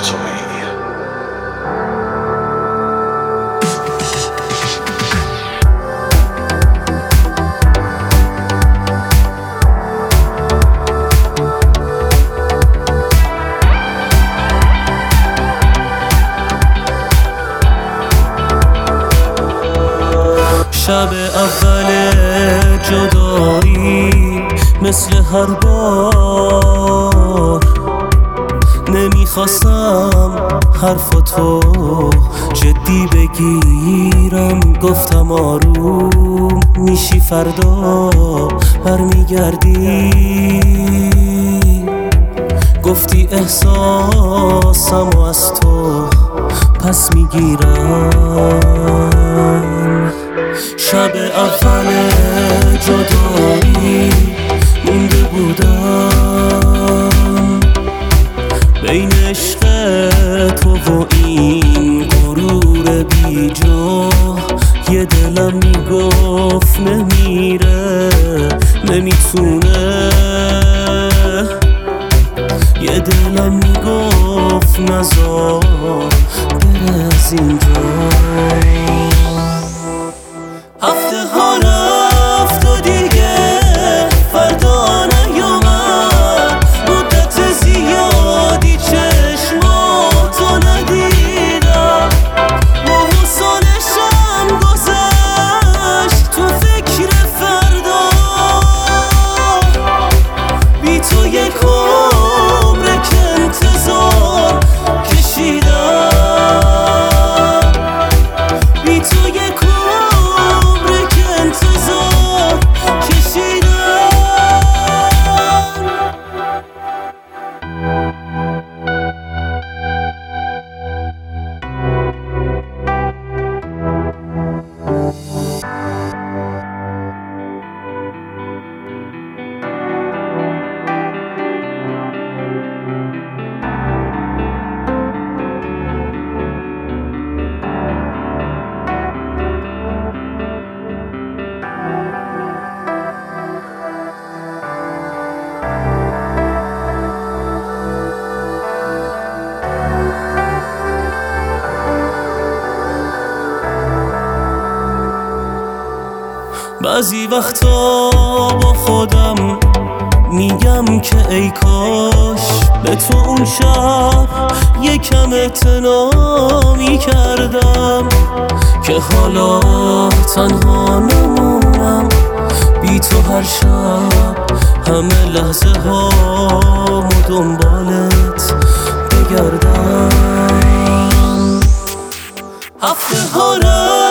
تویی. شب اول جدایی مثل هر بار نمیخواستم حرفاتو جدی بگیرم، گفتم آروم میشی فردا برمیگردی، گفتی احساسمو از تو پس میگیرم. شب اول جدایی مونده بودم بین عشق تو و این غرور بی جا، یه دلم میگفت نمیره نمیتونه، یه دلم میگفت نزار بره از اینجا. هفته ها رفت و دیگه فردا نیومد، مدت زیادی چشماتو ندیدم، ماه و سالشم گذشت تو فکر فردا، بی تو یک عمر که انتظار کشیدم، بی تو یک بعضی وقتا با خودم میگم که ای کاش به تو اون شب یکم اعتنا میکردم، که حالا تنها نمونم بی تو هر شب همه لحظه هامو دنبالت بگردم. هفته ها